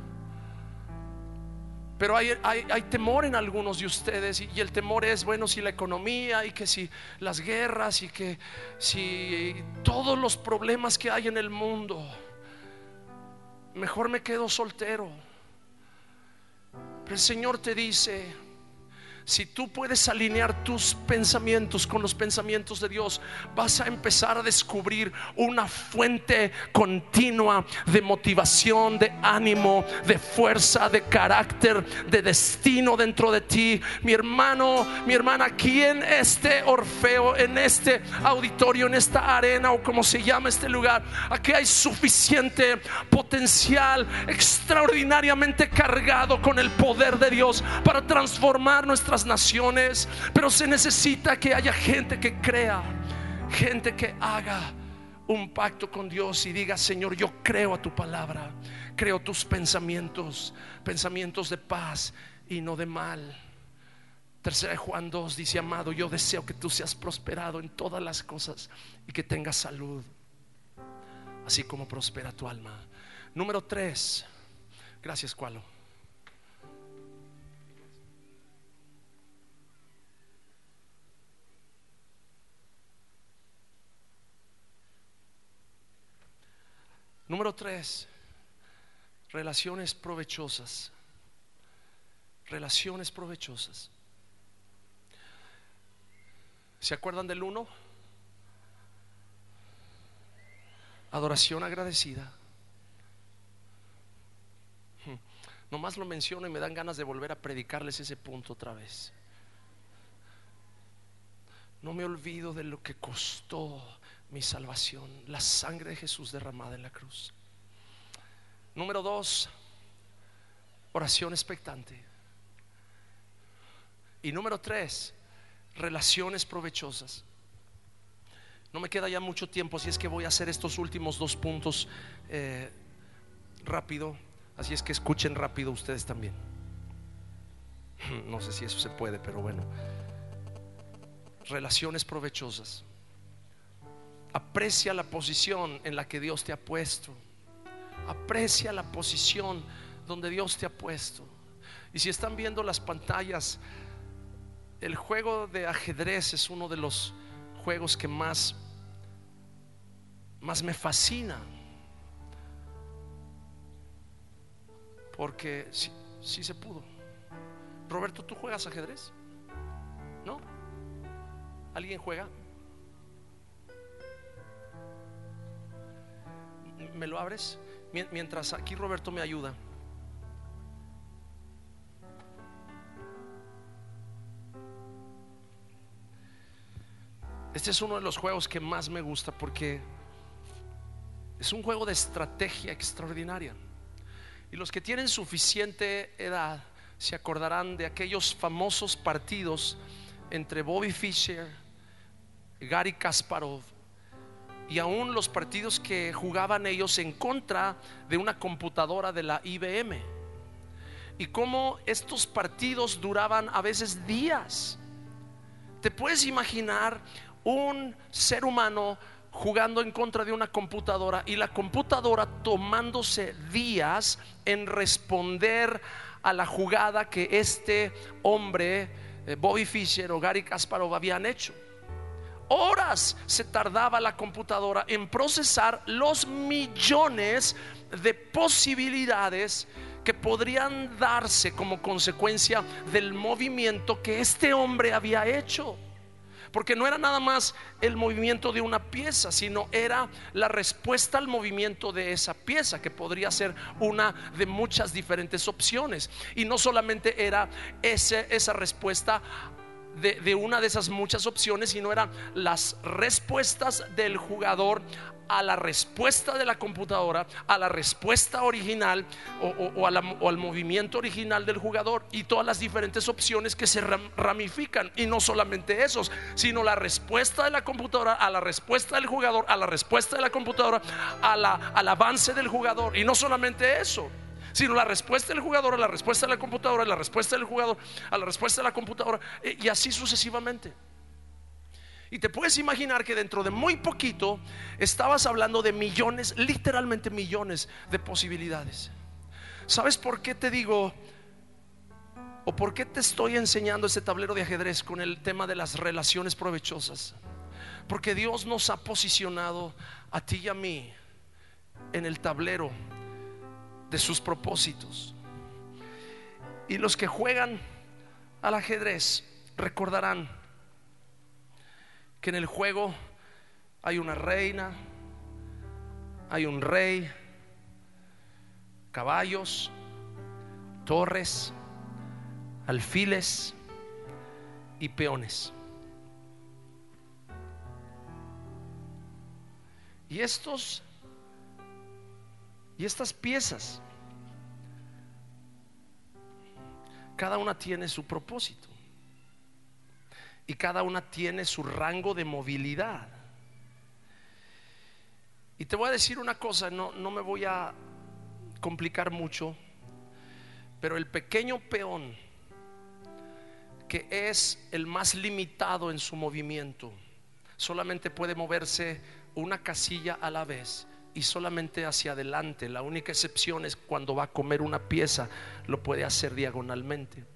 Pero hay, hay, hay temor en algunos de ustedes, y, y el temor es: bueno, si la economía, y que si las guerras, y que si todos los problemas que hay en el mundo, mejor me quedo soltero. Pero el Señor te dice: si tú puedes alinear tus pensamientos con los pensamientos de Dios, vas a empezar a descubrir una fuente continua de motivación, de ánimo, de fuerza, de carácter, de destino dentro de ti. Mi hermano, mi hermana, aquí en este Orfeo, en este auditorio, en esta arena, o como se llama este lugar, aquí hay suficiente potencial extraordinariamente cargado con el poder de Dios para transformar nuestra naciones. Pero se necesita que haya gente que crea, gente que haga un pacto con Dios y diga: Señor, yo creo a tu palabra, creo tus pensamientos, pensamientos de paz y no de mal. Tercera de Juan dos dice: amado, yo deseo que tú seas prosperado en todas las cosas y que tengas salud, así como prospera tu alma. Número tres. Gracias, Cualo. Número tres, relaciones provechosas. Relaciones provechosas. ¿Se acuerdan del uno? Adoración agradecida. Nomás lo menciono y me dan ganas de volver a predicarles ese punto otra vez. No me olvido de lo que costó mi salvación, la sangre de Jesús derramada en la cruz. Número dos, oración expectante. Y número tres, relaciones provechosas. No me queda ya mucho tiempo, así es que voy a hacer estos últimos dos puntos eh, rápido. Así es que escuchen rápido ustedes también. No sé si eso se puede, pero bueno. Relaciones provechosas. Aprecia la posición en la que Dios te ha puesto. Aprecia la posición donde Dios te ha puesto. Y si están viendo las pantallas, el juego de ajedrez es uno de los juegos que más, más me fascina, porque sí, sí se pudo. Roberto, ¿tú juegas ajedrez? ¿No? ¿Alguien juega? ¿Me lo abres? Mientras aquí Roberto me ayuda. Este es uno de los juegos que más me gusta porque es un juego de estrategia extraordinaria. Y los que tienen suficiente edad se acordarán de aquellos famosos partidos entre Bobby Fischer, Garry Kasparov, y aún los partidos que jugaban ellos en contra de una computadora de la I B M, y cómo estos partidos duraban a veces días. ¿Te puedes imaginar un ser humano jugando en contra de una computadora y la computadora tomándose días en responder a la jugada que este hombre, eh, Bobby Fischer o Garry Kasparov, habían hecho? Horas se tardaba la computadora en procesar los millones de posibilidades que podrían darse como consecuencia del movimiento que este hombre había hecho. Porque no era nada más el movimiento de una pieza, sino era la respuesta al movimiento de esa pieza, que podría ser una de muchas diferentes opciones. Y no solamente era ese, esa respuesta de, de una de esas muchas opciones, sino eran las respuestas del jugador a la respuesta de la computadora, a la respuesta original o, o, o, a la, o al movimiento original del jugador, y todas las diferentes opciones que se ramifican. Y no solamente esos, sino la respuesta de la computadora a la respuesta del jugador, a la respuesta de la computadora a la, al avance del jugador. Y no solamente eso, sino la respuesta del jugador a la respuesta de la computadora, a la respuesta del jugador a la respuesta de la computadora, y así sucesivamente. Y te puedes imaginar que dentro de muy poquito estabas hablando de millones, literalmente millones de posibilidades. ¿Sabes por qué te digo, o por qué te estoy enseñando este tablero de ajedrez con el tema de las relaciones provechosas? Porque Dios nos ha posicionado a ti y a mí en el tablero de sus propósitos. Y los que juegan al ajedrez recordarán que en el juego hay una reina, hay un rey, caballos, torres, alfiles y peones. Y estos y estas piezas, cada una tiene su propósito. Y cada una tiene su rango de movilidad. Y te voy a decir una cosa, no, no me voy a complicar mucho, pero el pequeño peón, que es el más limitado en su movimiento, solamente puede moverse una casilla a la vez y solamente hacia adelante. La única excepción es cuando va a comer una pieza, lo puede hacer diagonalmente.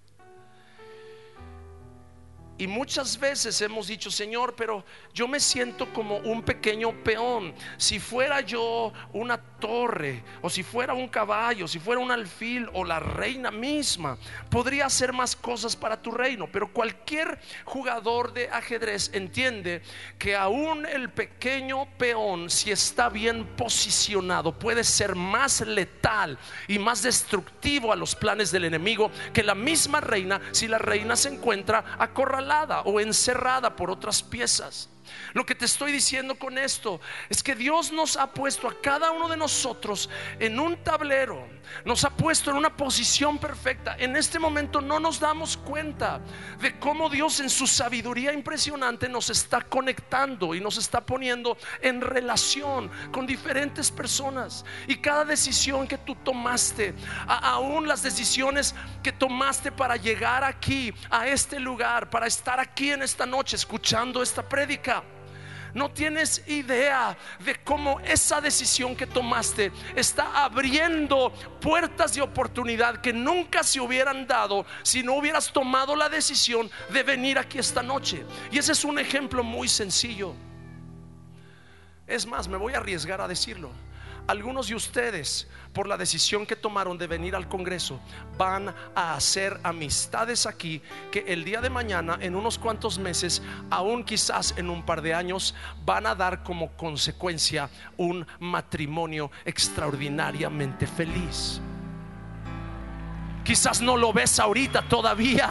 Y muchas veces hemos dicho: Señor, pero yo me siento como un pequeño peón. Si fuera yo una torre, o si fuera un caballo, si fuera un alfil o la reina misma, podría hacer más cosas para tu reino. Pero cualquier jugador de ajedrez entiende que aún el pequeño peón, si está bien posicionado, puede ser más letal y más destructivo a los planes del enemigo que la misma reina, si la reina se encuentra acorralada o encerrada por otras piezas. Lo que te estoy diciendo con esto es que Dios nos ha puesto a cada uno de nosotros en un tablero, nos ha puesto en una posición perfecta. En este momento no nos damos cuenta de cómo Dios en su sabiduría impresionante nos está conectando y nos está poniendo en relación con diferentes personas. Y cada decisión que tú tomaste, a, aún las decisiones que tomaste para llegar aquí, a este lugar, para estar aquí en esta noche escuchando esta prédica, No tienes idea de cómo esa decisión que tomaste está abriendo puertas de oportunidad que nunca se hubieran dado si no hubieras tomado la decisión de venir aquí esta noche. Y ese es un ejemplo muy sencillo. Es más, me voy a arriesgar a decirlo. Algunos de ustedes, por la decisión que tomaron de venir al Congreso, van a hacer amistades aquí que el día de mañana, en unos cuantos meses, aún quizás en un par de años, van a dar como consecuencia un matrimonio extraordinariamente feliz. Quizás no lo ves ahorita todavía.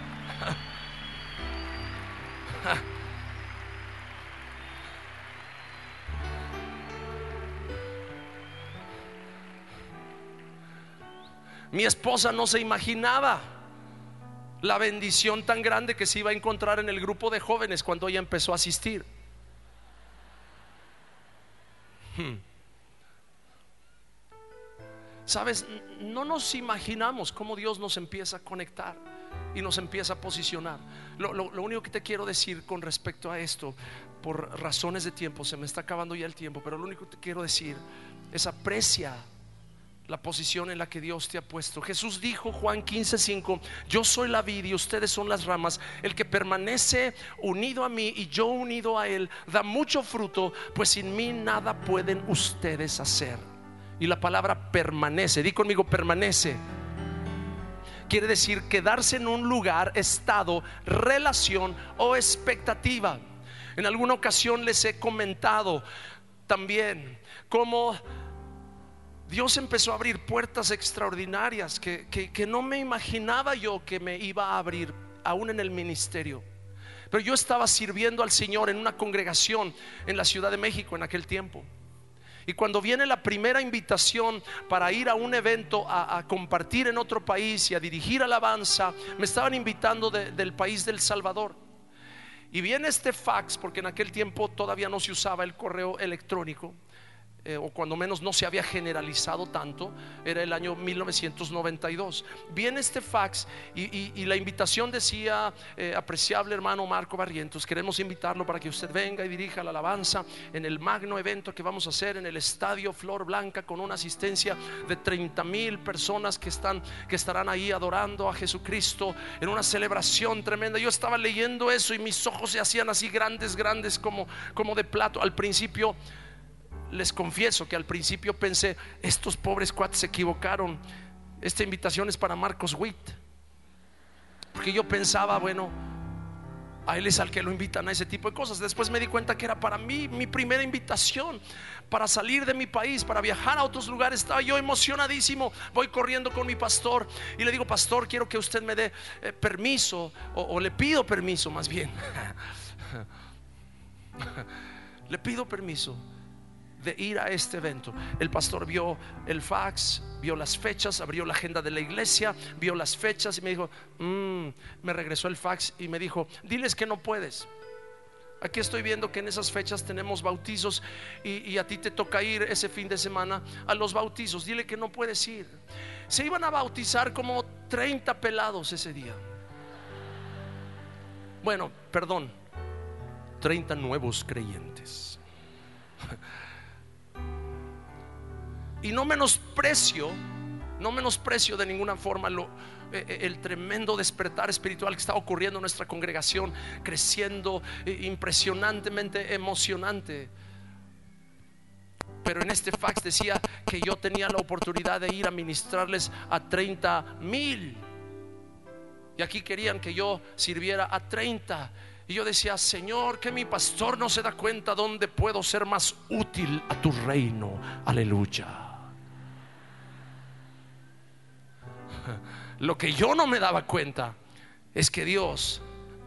Mi esposa no se imaginaba la bendición tan grande que se iba a encontrar en el grupo de jóvenes cuando ella empezó a asistir. Hmm. Sabes, no nos imaginamos cómo Dios nos empieza a conectar y nos empieza a posicionar. Lo, lo, lo único que te quiero decir con respecto a esto, por razones de tiempo, se me está acabando ya el tiempo, pero lo único que te quiero decir es: aprecia la posición en la que Dios te ha puesto. Jesús dijo, Juan quince cinco: yo soy la vid y ustedes son las ramas. El que permanece unido a mí y yo unido a él da mucho fruto, pues sin mí nada pueden ustedes hacer. Y la palabra permanece, di conmigo, permanece, quiere decir quedarse en un lugar, estado, relación o expectativa. En alguna ocasión les he comentado también cómo Dios empezó a abrir puertas extraordinarias que, que, que no me imaginaba yo que me iba a abrir, aún en el ministerio. Pero yo estaba sirviendo al Señor en una congregación en la Ciudad de México en aquel tiempo. Y cuando viene la primera invitación para ir a un evento a, a compartir en otro país y a dirigir alabanza, me estaban invitando de, del país del Salvador. Y viene este fax, porque en aquel tiempo todavía no se usaba el correo electrónico. Eh, o cuando menos no se había generalizado tanto. Era el año mil novecientos noventa y dos. Viene este fax y, y, y la invitación decía: eh, apreciable hermano Marco Barrientos, queremos invitarlo para que usted venga y dirija la alabanza en el magno evento que vamos a hacer en el Estadio Flor Blanca, con una asistencia de treinta mil personas que, están, que estarán ahí adorando a Jesucristo en una celebración tremenda. Yo estaba leyendo eso y mis ojos se hacían así grandes, grandes como, como de plato. Al principio, les confieso que al principio pensé: estos pobres cuates se equivocaron, esta invitación es para Marcos Witt. Porque yo pensaba, bueno, a él es al que lo invitan a ese tipo de cosas. Después me di cuenta que era para mí, mi primera invitación para salir de mi país, para viajar a otros lugares. Estaba yo emocionadísimo, voy corriendo con mi pastor y le digo: pastor, quiero que usted me dé eh, permiso, o, o le pido permiso más bien le pido permiso de ir a este evento. El pastor vio el fax, vio las fechas, abrió la agenda de la iglesia, vio las fechas y me dijo, mmm, me regresó el fax y me dijo: diles que no puedes. Aquí estoy viendo que en esas fechas tenemos bautizos y, y a ti te toca ir ese fin de semana a los bautizos. Dile que no puedes ir. Se iban a bautizar como treinta pelados ese día. Bueno, perdón, treinta nuevos creyentes. Y no menosprecio, no menosprecio de ninguna forma lo, eh, el tremendo despertar espiritual que está ocurriendo en nuestra congregación, creciendo eh, impresionantemente emocionante. Pero en este fax decía que yo tenía la oportunidad de ir a ministrarles a treinta mil. Y aquí querían que yo sirviera a treinta. Y yo decía: Señor, que mi pastor no se da cuenta dónde puedo ser más útil a tu reino. Aleluya. Lo que yo no me daba cuenta es que Dios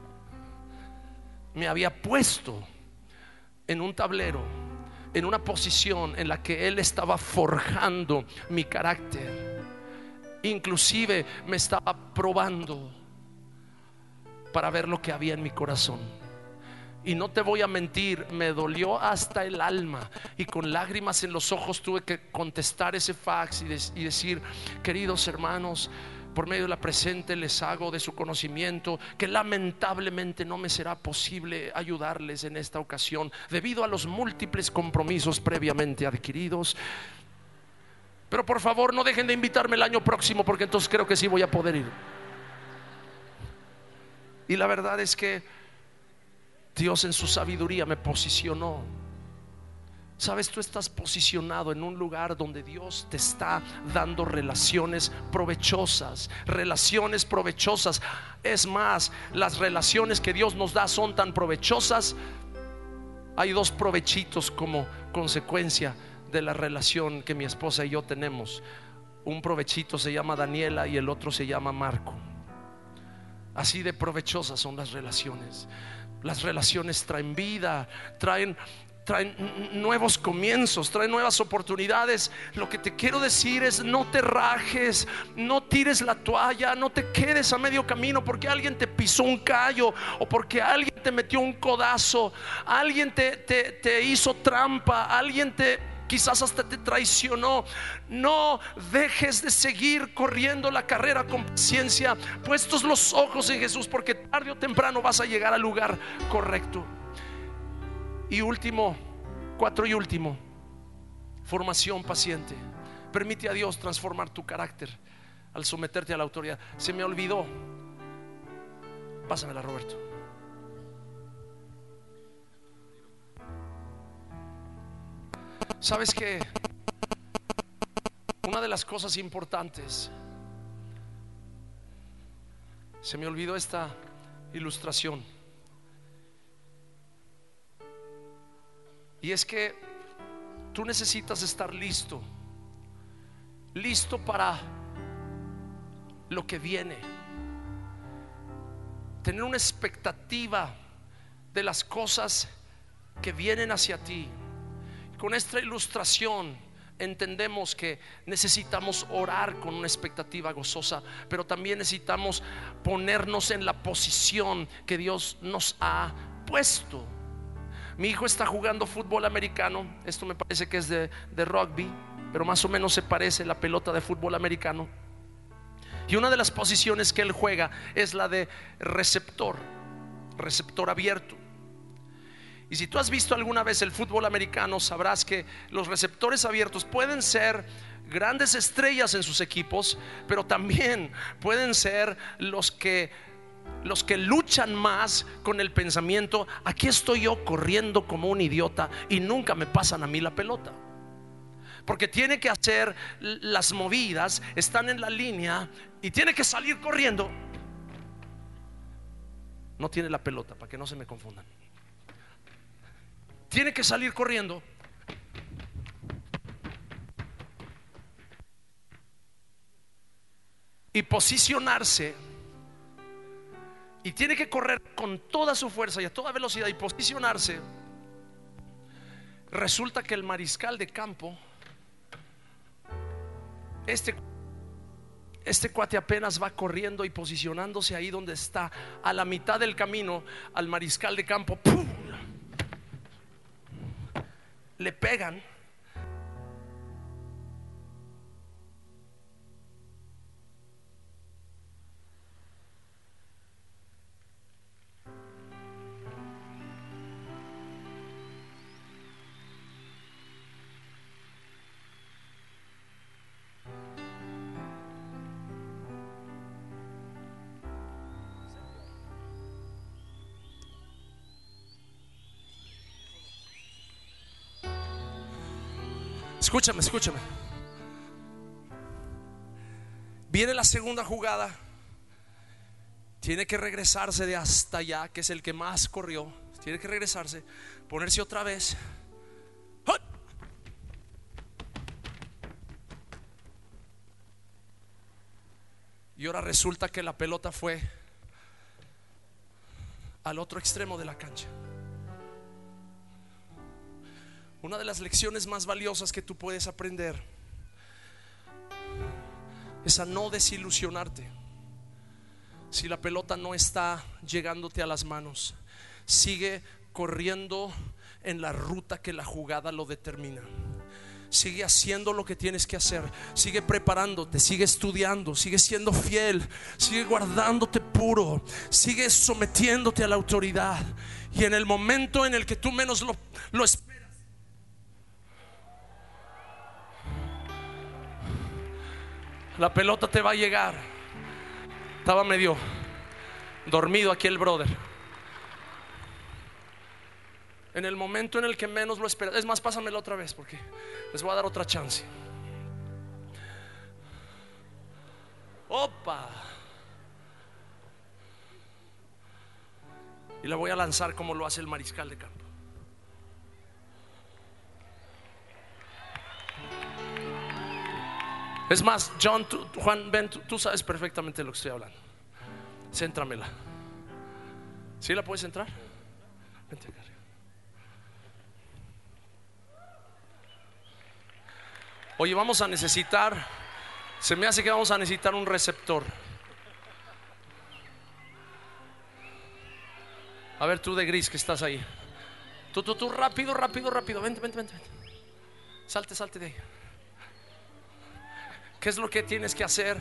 me había puesto en un tablero, en una posición en la que Él estaba forjando mi carácter. Inclusive me estaba probando para ver lo que había en mi corazón. Y no te voy a mentir, me dolió hasta el alma, y con lágrimas en los ojos tuve que contestar ese fax y, de- y decir: queridos hermanos, por medio de la presente les hago de su conocimiento que lamentablemente no me será posible ayudarles en esta ocasión debido a los múltiples compromisos previamente adquiridos. Pero por favor no dejen de invitarme el año próximo, porque entonces creo que sí voy a poder ir. Y la verdad es que Dios en su sabiduría me posicionó. Sabes, tú estás posicionado en un lugar donde Dios te está dando relaciones provechosas, relaciones provechosas. Es más, las relaciones que Dios nos da son tan provechosas. Hay dos provechitos como consecuencia de la relación que mi esposa y yo tenemos. Un provechito se llama Daniela y el otro se llama Marco. Así de provechosas son las relaciones. Las relaciones traen vida, traen traen nuevos comienzos, traen nuevas oportunidades. Lo que te quiero decir es: no te rajes, no tires la toalla, no te quedes a medio camino porque alguien te pisó un callo o porque alguien te metió un codazo, alguien te, te, te hizo trampa, alguien te quizás hasta te traicionó. No dejes de seguir corriendo la carrera con paciencia, puestos los ojos en Jesús, porque tarde o temprano vas a llegar al lugar correcto. Y último, cuatro y último, formación paciente. Permite a Dios transformar tu carácter al someterte a la autoridad. Se me olvidó, pásamela, Roberto. Sabes que una de las cosas importantes, se me olvidó esta ilustración, y es que tú necesitas estar listo, listo para lo que viene, tener una expectativa de las cosas que vienen hacia ti. Con esta ilustración entendemos que necesitamos orar con una expectativa gozosa, pero también necesitamos ponernos en la posición que Dios nos ha puesto. Mi hijo está jugando fútbol americano. Esto me parece que es de, de rugby, pero más o menos se parece la pelota de fútbol americano. Y una de las posiciones que él juega es la de receptor, receptor abierto. Y si tú has visto alguna vez el fútbol americano, sabrás que los receptores abiertos pueden ser grandes estrellas en sus equipos, pero también pueden ser los que los que luchan más con el pensamiento: aquí estoy yo corriendo como un idiota y nunca me pasan a mí la pelota. Porque tiene que hacer las movidas, están en la línea y tiene que salir corriendo. No tiene la pelota, para que no se me confundan. Tiene que salir corriendo y posicionarse, y tiene que correr con toda su fuerza y a toda velocidad y posicionarse. Resulta que el mariscal de campo, este Este cuate apenas va corriendo y posicionándose ahí donde está, a la mitad del camino, al mariscal de campo ¡pum!, le pegan. Escúchame, escúchame. Viene la segunda jugada. Tiene que regresarse de hasta allá, que es el que más corrió. Tiene que regresarse, ponerse otra vez. ¡Hot! Y ahora resulta que la pelota fue al otro extremo de la cancha. Una de las lecciones más valiosas que tú puedes aprender es a no desilusionarte si la pelota no está llegándote a las manos. Sigue corriendo en la ruta que la jugada lo determina. Sigue haciendo lo que tienes que hacer. Sigue preparándote, sigue estudiando, sigue siendo fiel, sigue guardándote puro, sigue sometiéndote a la autoridad. Y en el momento en el que tú menos lo, lo esperas, la pelota te va a llegar. Estaba medio dormido aquí el brother. En el momento en el que menos lo esperas. Es más, pásamela otra vez porque les voy a dar otra chance. Opa. Y la voy a lanzar como lo hace el mariscal de campo. Es más, John, tú, Juan, ven, tú, tú sabes perfectamente de lo que estoy hablando. Céntramela. ¿Sí la puedes entrar? Vente acá arriba. Oye, vamos a necesitar, se me hace que vamos a necesitar un receptor. A ver, tú de gris que estás ahí. Tú, tú, tú, rápido, rápido, rápido. Vente, vente, vente, vente. Salte, salte de ahí. ¿Qué es lo que tienes que hacer?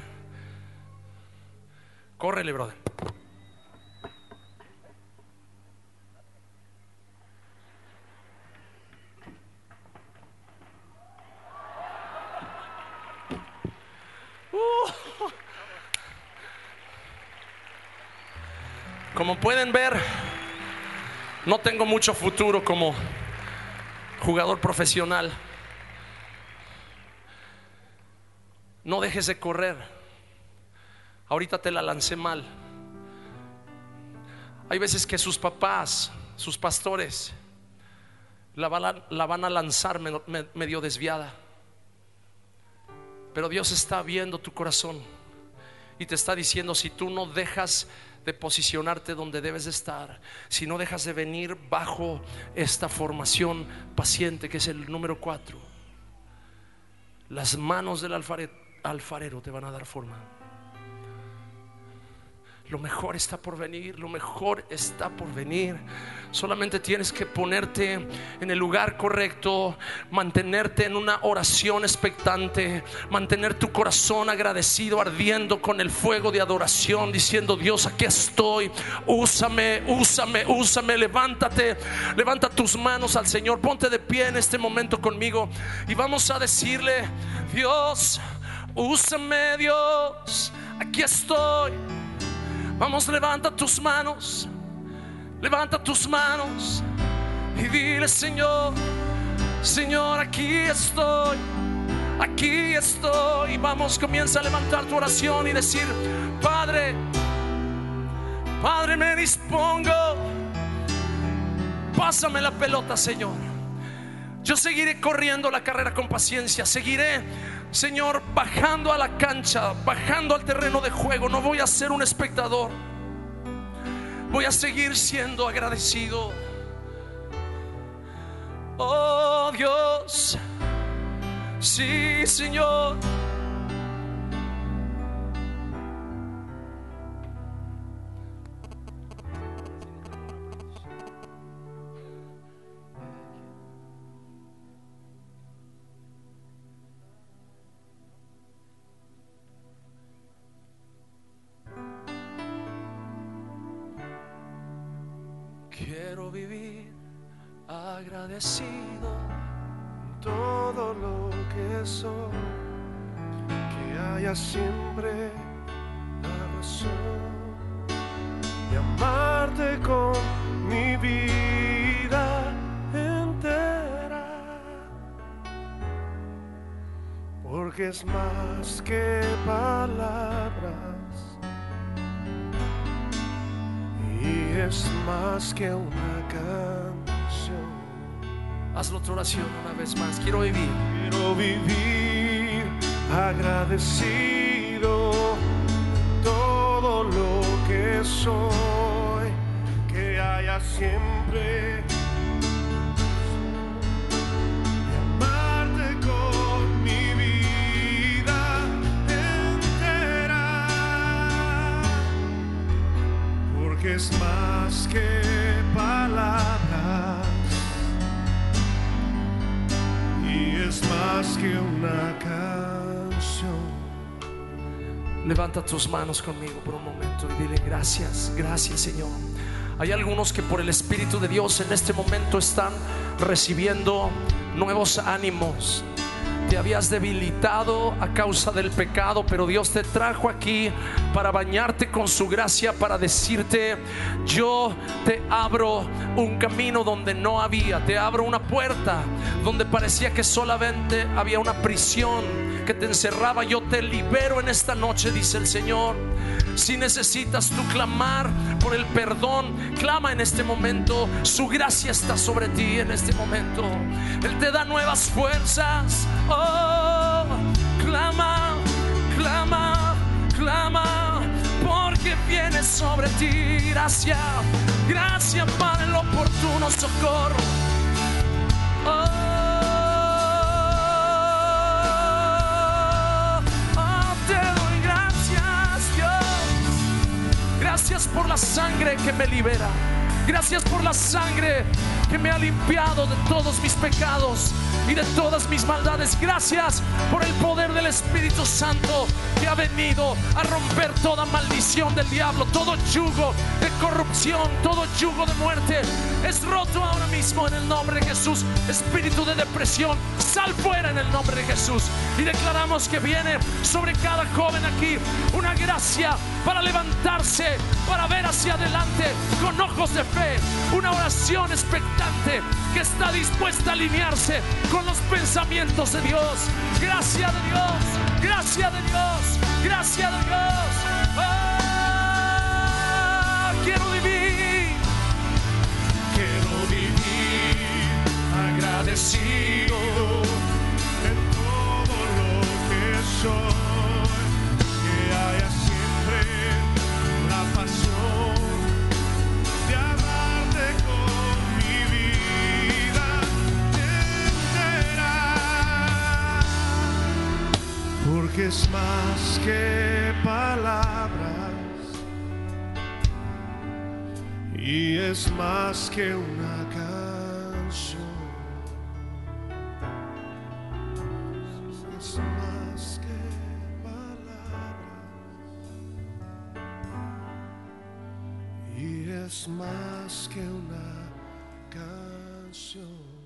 Córrele, brother. Uh. Como pueden ver, no tengo mucho futuro como jugador profesional. No dejes de correr. Ahorita te la lancé mal. Hay veces que sus papás, sus pastores, la van a, la van a lanzar medio desviada. Pero Dios está viendo tu corazón y te está diciendo: si tú no dejas de posicionarte donde debes de estar, si no dejas de venir bajo esta formación paciente que es el número cuatro, las manos del alfarero, alfarero te van a dar forma. Lo mejor está por venir, lo mejor está por venir. Solamente tienes que ponerte en el lugar correcto, mantenerte en una oración expectante, mantener tu corazón agradecido, ardiendo con el fuego de adoración, diciendo: Dios, aquí estoy, úsame, úsame, úsame. Levántate, levanta tus manos al Señor, ponte de pie en este momento conmigo y vamos a decirle: Dios, úsame, Dios, aquí estoy. Vamos, levanta tus manos, levanta tus manos y dile: Señor, Señor, aquí estoy, aquí estoy. Y vamos, comienza a levantar tu oración y decir: Padre, Padre, me dispongo, pásame la pelota, Señor. Yo seguiré corriendo la carrera con paciencia, seguiré, Señor, bajando a la cancha, bajando al terreno de juego. No voy a ser un espectador, voy a seguir siendo agradecido. Oh Dios, sí, Señor. Quiero vivir agradecido en todo lo que soy, que haya siempre la razón de amarte con mi vida entera, porque es más que palabras y es más que una canción. Hazlo otra oración una vez más. Quiero vivir, quiero vivir agradecido en todo lo que soy, que haya siempre de amarte con mi vida entera, porque es más que palabras y es más que una canción. Levanta tus manos conmigo por un momento y dile gracias, gracias Señor. Hay algunos que por el Espíritu de Dios en este momento están recibiendo nuevos ánimos. Te habías debilitado a causa del pecado, pero Dios te trajo aquí para bañarte con su gracia, para decirte: yo te abro un camino donde no había, te abro una puerta donde parecía que solamente había una prisión que te encerraba. Yo te libero en esta noche, dice el Señor. Si necesitas tú clamar por el perdón, clama en este momento. Su gracia está sobre ti en este momento. Él te da nuevas fuerzas. Oh, clama, clama, clama, porque viene sobre ti gracia, gracia para el oportuno socorro. Oh, gracias por la sangre que me libera. Gracias por la sangre que me ha limpiado de todos mis pecados y de todas mis maldades. Gracias por el poder del Espíritu Santo que ha venido a romper toda maldición del diablo. Todo yugo de corrupción, todo yugo de muerte es roto ahora mismo en el nombre de Jesús. Espíritu de depresión, sal fuera en el nombre de Jesús. Y declaramos que viene sobre cada joven aquí una gracia para levantarse, para ver hacia adelante con ojos de fe. Una oración expectante que está dispuesta a alinearse con los pensamientos de Dios. Gracia de Dios, gracia de Dios, gracia de Dios. Oh, quiero vivir, Quiero vivir agradecido en todo lo que soy, que haya siempre la pasión de amarte con mi vida entera, porque es más que palabras y es más que una canción. Es más que palabras y es más que una canción.